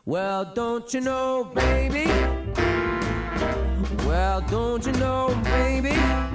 Well, don't you know, baby? Well, don't you know, baby?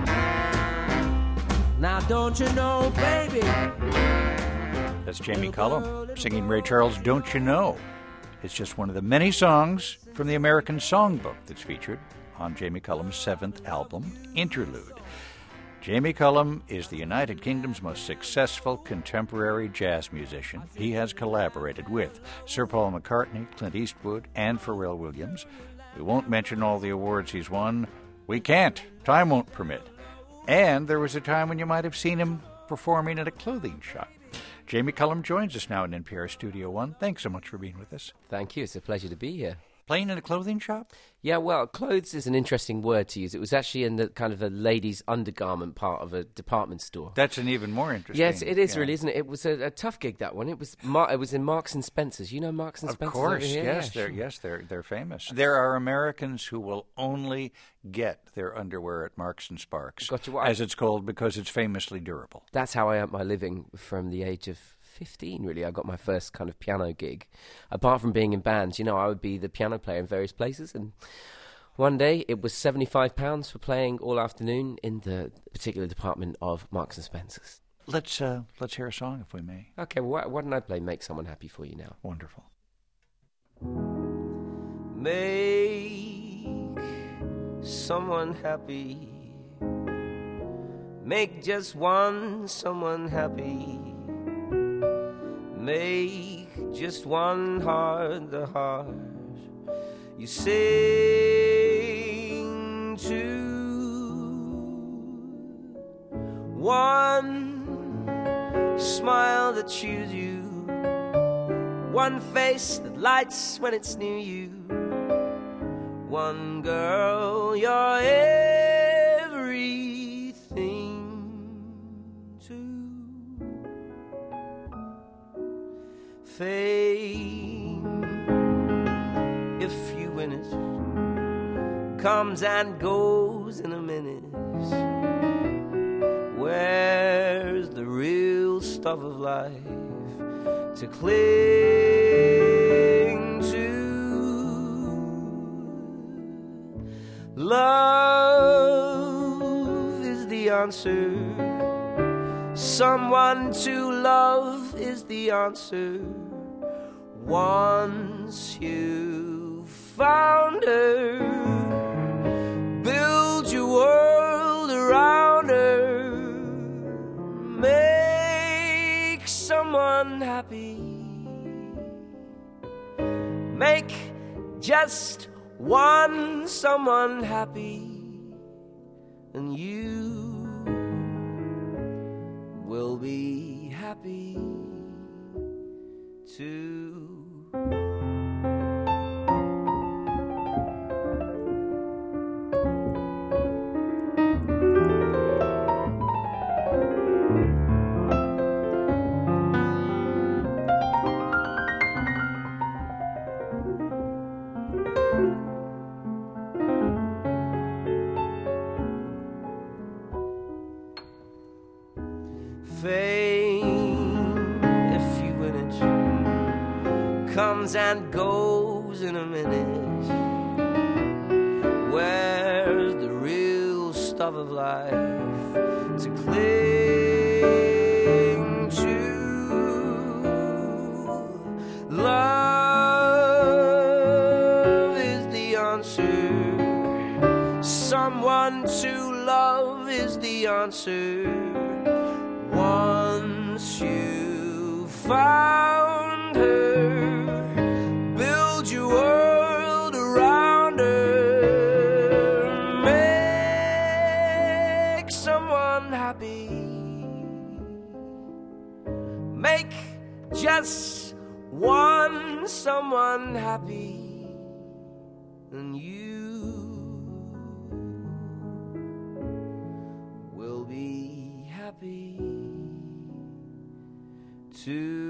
Now, don't you know, baby? That's Jamie Cullum singing Ray Charles' Don't You Know. It's just one of the many songs from the American Songbook that's featured on Jamie Cullum's 7th album, Interlude. Jamie Cullum is the United Kingdom's most successful contemporary jazz musician. He has collaborated with Sir Paul McCartney, Clint Eastwood, and Pharrell Williams. We won't mention all the awards he's won. We can't. Time won't permit. And there was a time when you might have seen him performing at a clothing shop. Jamie Cullum joins us now in NPR Studio One. Thanks so much for being with us. Thank you. It's a pleasure to be here. Playing in a clothing shop? Yeah, well, clothes is an interesting word to use. It was actually in the kind of a ladies' undergarment part of a department store. That's an even more interesting. Yes, it is really, isn't it? It was a tough gig, that one. It was in Marks and Spencer's. You know Marks and Spencer's? Of course, over here? yes, they're famous. There are Americans who will only get their underwear at Marks and Sparks, as it's called, because it's famously durable. That's how I earned my living from the age of 15, really. I got my first kind of piano gig. Apart from being in bands, I would be the piano player in various places, and one day it was £75 for playing all afternoon in the particular department of Marks and Spencer's. Let's hear a song, if we may. Okay, well, why don't I play Make Someone Happy for you now? Wonderful. Make someone happy. Make just one someone happy. Make just one heart the heart you sing to. One smile that cheers you. One face that lights when it's near you. One girl you're everything to. Fame, if you win it, comes and goes in a minute. Where's the real stuff of life to cling to? Love is the answer. Someone to love is the answer. Once you've found her, build your world around her. Make someone happy. Make just one someone happy, and you will be happy too. Fame, if you win it, comes and goes in a minute. Where's the real stuff of life to cling to? Love is the answer. Someone to love is the answer. Once you found her, build your world around her. Make someone happy. Make just one someone happy, and you will be happy too.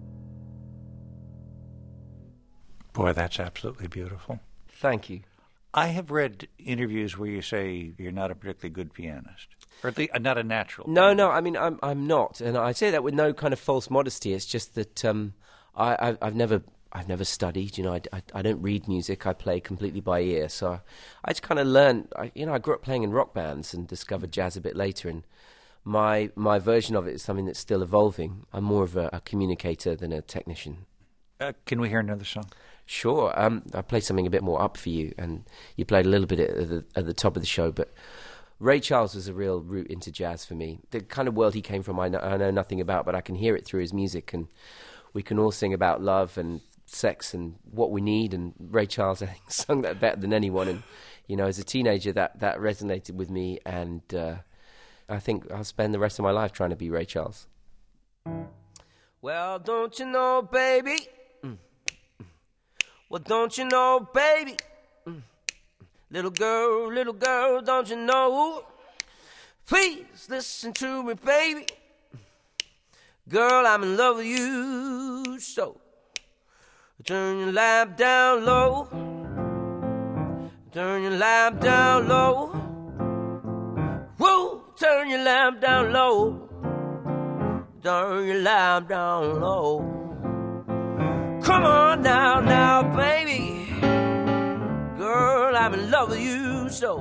Boy, that's absolutely beautiful. Thank you. I have read interviews where you say you're not a particularly good pianist, or at least not a natural. No. I mean, I'm not, and I say that with no kind of false modesty. It's just that I've never studied. You know, I don't read music. I play completely by ear. So I just kind of learned. I grew up playing in rock bands and discovered jazz a bit later. And my version of it is something that's still evolving. I'm more of a communicator than a technician. Can we hear another song? Sure. I played something a bit more up for you, and you played a little bit at the top of the show. But Ray Charles was a real route into jazz for me. The kind of world he came from, I know nothing about, but I can hear it through his music, and we can all sing about love and sex and what we need. And Ray Charles, I think, sung that better than anyone. And you know, as a teenager, that resonated with me, and I think I'll spend the rest of my life trying to be Ray Charles. Well, don't you know, baby? Well, don't you know, baby? Little girl, don't you know? Please listen to me, baby. Girl, I'm in love with you, so turn your lamp down low. Turn your lamp down low. Whoa, turn your lamp down low. Turn your lamp down low. Come on now, baby. Girl, I'm in love with you, so.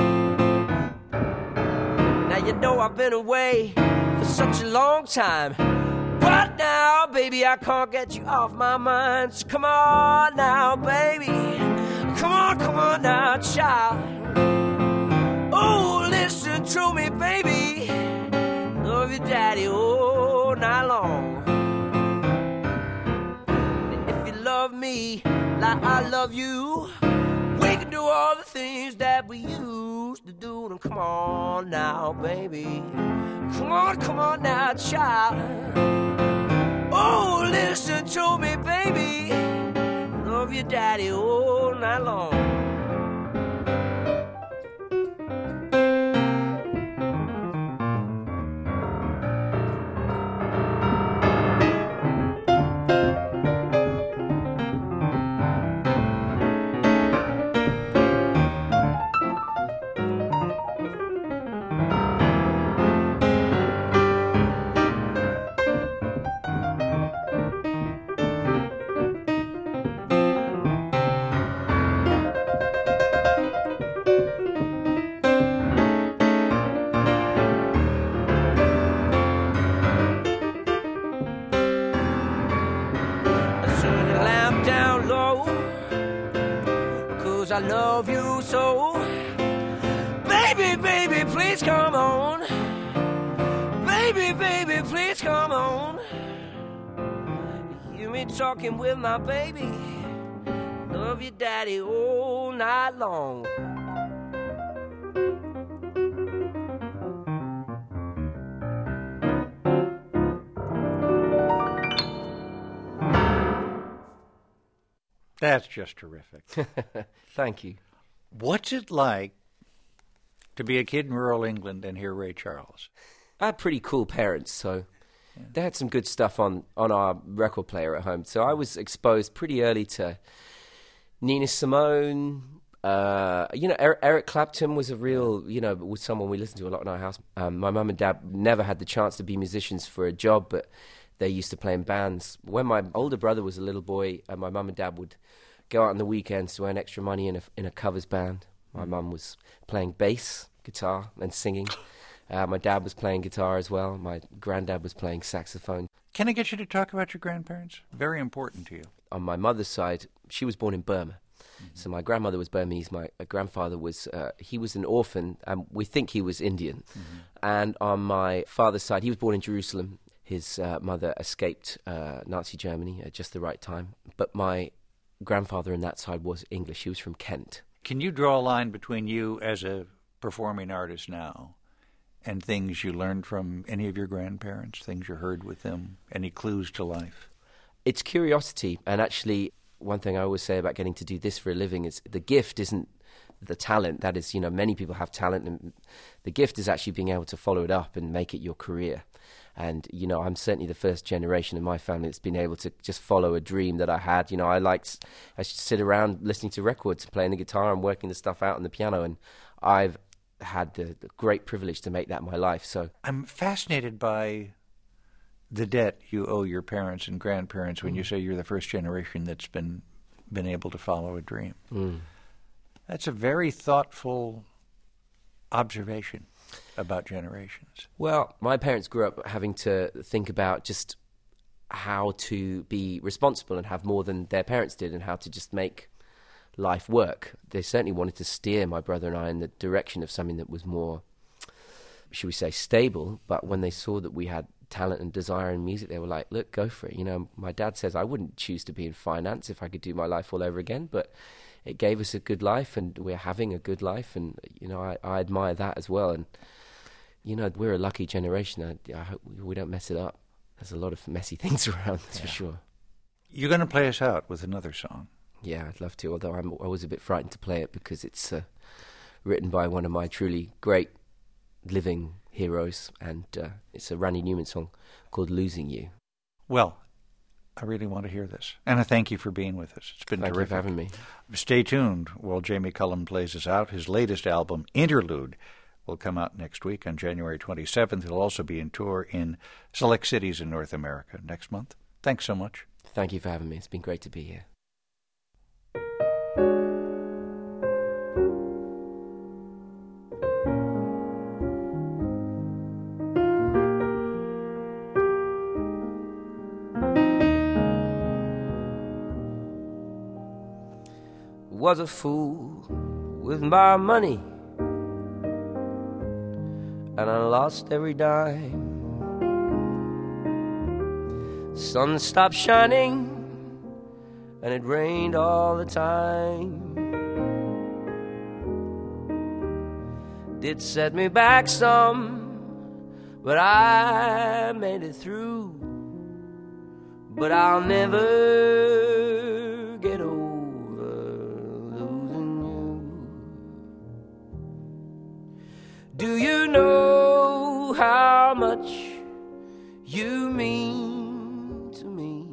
Now you know I've been away for such a long time, but now, baby, I can't get you off my mind. So come on now, baby. Come on now, child. Oh, listen to me, baby. Love you, daddy, all night long. Love me like I love you. We can do all the things that we used to do. And come on now, baby. Come on now, child. Oh, listen to me, baby. Love your daddy all night long. I love you so. Baby, please come on. Baby, please come on. You hear me talking with my baby. Love you, daddy, all night long. That's just terrific. Thank you. What's it like to be a kid in rural England and hear Ray Charles? I had pretty cool parents, so they had some good stuff on our record player at home. So I was exposed pretty early to Nina Simone. Eric Clapton was a real, was someone we listened to a lot in our house. My mum and dad never had the chance to be musicians for a job, but they used to play in bands. When my older brother was a little boy, my mum and dad would go out on the weekends to earn extra money in a covers band. My mum was playing bass, guitar, and singing. My dad was playing guitar as well. My granddad was playing saxophone. Can I get you to talk about your grandparents? Very important to you. On my mother's side, she was born in Burma. Mm-hmm. So my grandmother was Burmese. My grandfather was, he was an orphan, and we think he was Indian. Mm-hmm. And on my father's side, he was born in Jerusalem. His mother escaped Nazi Germany at just the right time. But my grandfather on that side was English. He was from Kent. Can you draw a line between you as a performing artist now and things you learned from any of your grandparents, things you heard with them, any clues to life? It's curiosity. And actually, one thing I always say about getting to do this for a living is the gift isn't the talent. That is, many people have talent, and the gift is actually being able to follow it up and make it your career. And, you know, I'm certainly the first generation in my family that's been able to just follow a dream that I had. You know, I should sit around listening to records, playing the guitar and working the stuff out on the piano. And I've had the great privilege to make that my life. So I'm fascinated by the debt you owe your parents and grandparents when you say you're the first generation that's been able to follow a dream. That's a very thoughtful observation about generations. Well, my parents grew up having to think about just how to be responsible and have more than their parents did, and how to just make life work. They certainly wanted to steer my brother and I in the direction of something that was more, should we say, stable. But when they saw that we had talent and desire in music, they were like, look, go for it. You know, my dad says I wouldn't choose to be in finance if I could do my life all over again, but it gave us a good life, and we're having a good life, and, you know, I admire that as well. And, you know, we're a lucky generation. I hope we don't mess it up. There's a lot of messy things around, that's for sure. You're going to play us out with another song. Yeah, I'd love to, although I was a bit frightened to play it because it's written by one of my truly great living heroes, and it's a Randy Newman song called Losing You. Well, I really want to hear this. And I thank you for being with us. It's been Thank terrific. you for having me. Stay tuned while Jamie Cullum plays us out. His latest album, Interlude, will come out next week on January 27th. He'll also be in tour in select cities in North America next month. Thanks so much. Thank you for having me. It's been great to be here. Was a fool with my money, and I lost every dime. Sun stopped shining, and it rained all the time. Did set me back some, but I made it through. But I'll never get over losing you. Do you know how much you mean to me?